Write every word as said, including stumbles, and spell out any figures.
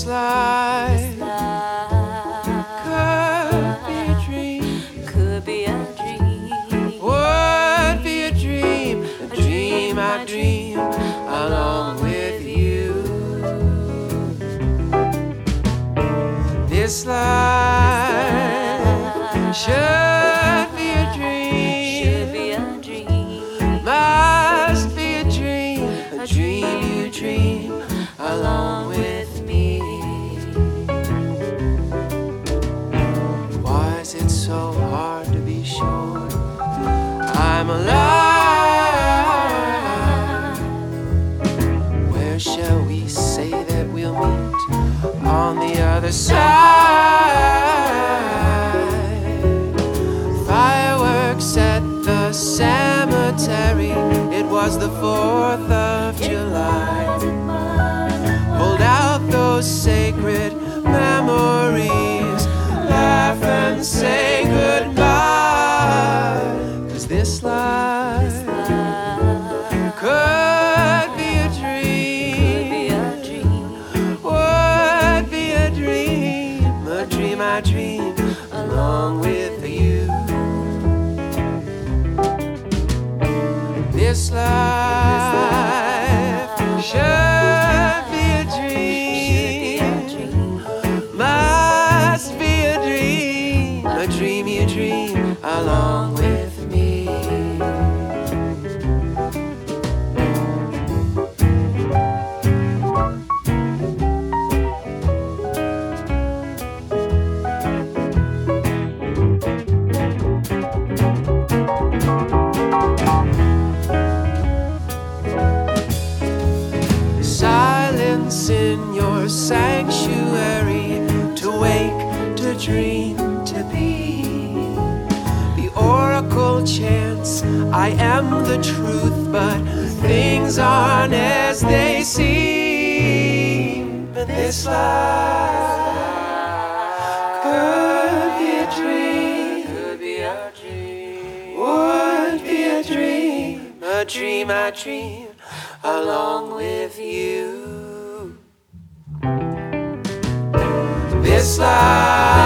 life could be a dream, could be a dream, would be a dream, a dream I dream along with you. This life should be a dream, should be a dream, must be a dream, a dream you dream along with me. Why is it so hard to be sure I'm alive? Where shall we say that we'll meet on the other side? Fireworks at the cemetery, it was the fourth of July. Hold out those sacred memories, laugh and say goodbye. 'Cause this life could be a dream, would be a dream, a dream I dream along with you. This life should be a dream, must be a dream, a dream you dream along with me. Silence in your sanctuary, to wake, to dream, to be. The oracle chants, I am the truth, but things aren't as they seem. But this life could be a dream, could be a dream, would be a dream, a dream I dream along with you. This life